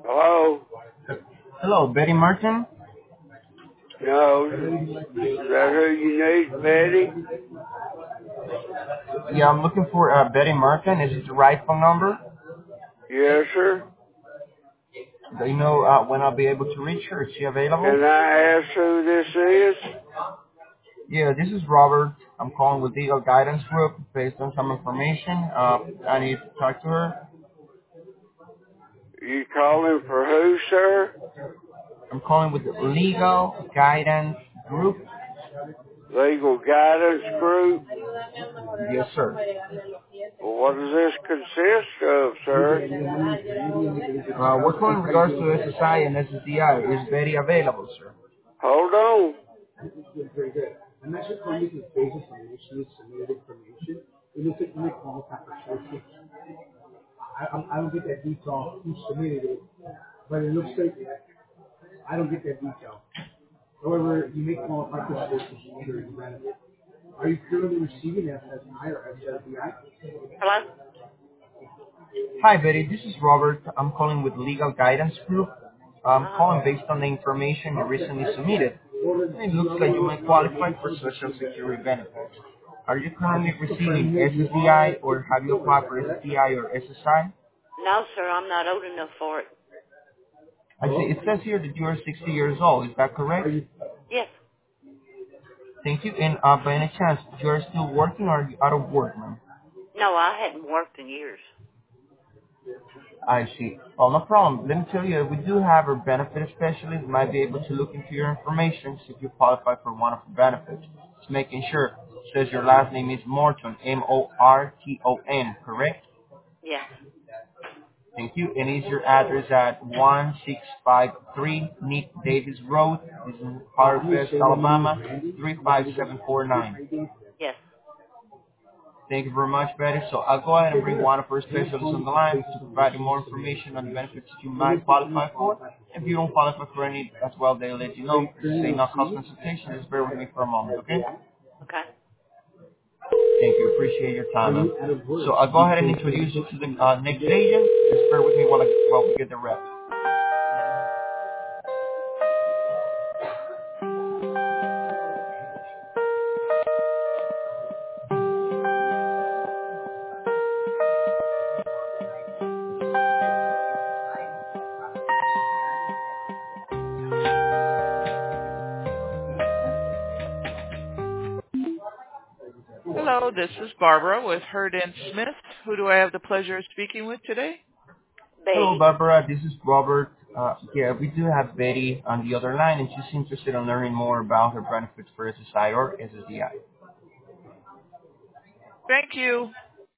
Hello? Hello, Betty Martin. No. Is that who you need, Betty? Yeah, I'm looking for Betty Martin. Is it the right phone number? Yes, sir. Do you know when I'll be able to reach her? Is she available? Can I ask who this is? Yeah, this is Robert. I'm calling with Legal Guidance Group based on some information. I need to talk to her. You calling for who, sir? I'm calling with the Legal Guidance Group. Legal Guidance Group? Yes, sir. Well, what does this consist of, sir? We're calling in regards to SSI and SSDI. Is Betty available, sir? Hold on. Hello? Hi, Betty. This is Robert. I'm calling with Legal Guidance Group. I'm calling based on the information you recently submitted. It looks like you might qualify for Social Security benefits. Are you currently receiving SSDI or have you applied for SSDI or SSI? No, sir, I'm not old enough for it. I see. It says here that you are 60 years old. Is that correct? Yes. Thank you. And by any chance, you are still working or are you out of work, ma'am? No, I hadn't worked in years. I see. Well, no problem. Let me tell you, we do have our benefit specialist might be able to look into your information see if you qualify for one of the benefits. Just making sure. It says your last name is Morton, Morton, correct? Yeah. Thank you. And is your address at 1653 Nick Davis Road, this is in Harvest, Alabama, 35749. Yes. Thank you very much, Betty. So I'll go ahead and bring one of our specialists on the line to provide you more information on the benefits that you might qualify for. If you don't qualify for any as well, they'll let you know. Say no cost consultation. Just bear with me for a moment, okay? Okay. Thank you. Appreciate your time. So I'll go ahead and introduce you to the next agent. Just bear with me while we get the rep. Hello, this is Barbara with Herd and Smith. Who do I have the pleasure of speaking with today? Hello, Betty. Barbara. This is Robert. Yeah, we do have Betty on the other line, and she's interested in learning more about her benefits for SSI or SSDI. Thank you.